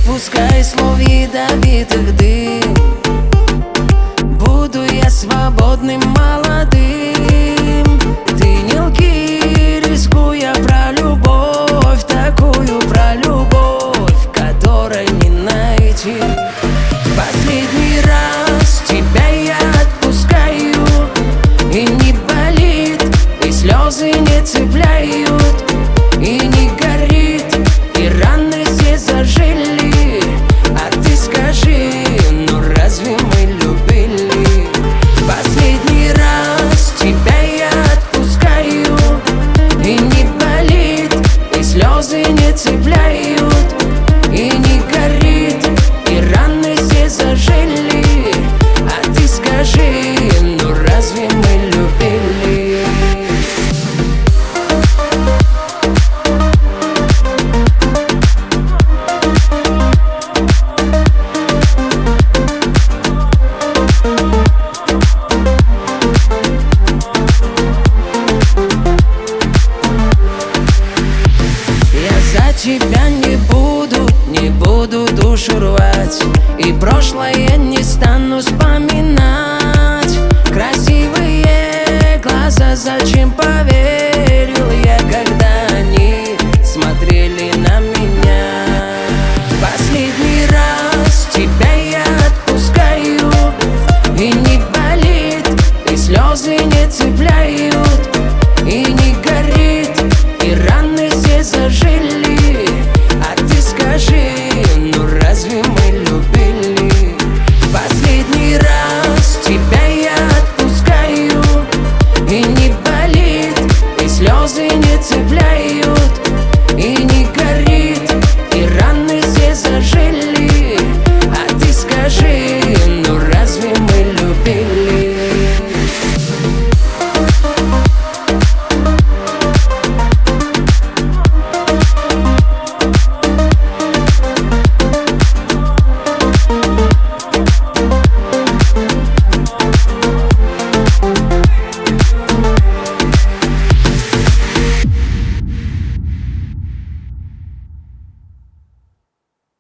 выпускай слов ядовитых дым. Буду я свободным, молодым. Ты не лги, рискуя про любовь, такую про любовь, которой не найти. В последний раз тебя я отпускаю, и не болит, и слезы не цепляют, и не горит, и раны все зажили. А ты скажи, ну разве мы любили? В последний раз тебя я отпускаю, и не болит, и слезы не цепляют, и не горит, и раны все зажили. А ты скажи, ну разве мы любили? За тебя не буду душу рвать, и прошлое не стану вспоминать. Красивые глаза, зачем поверил я?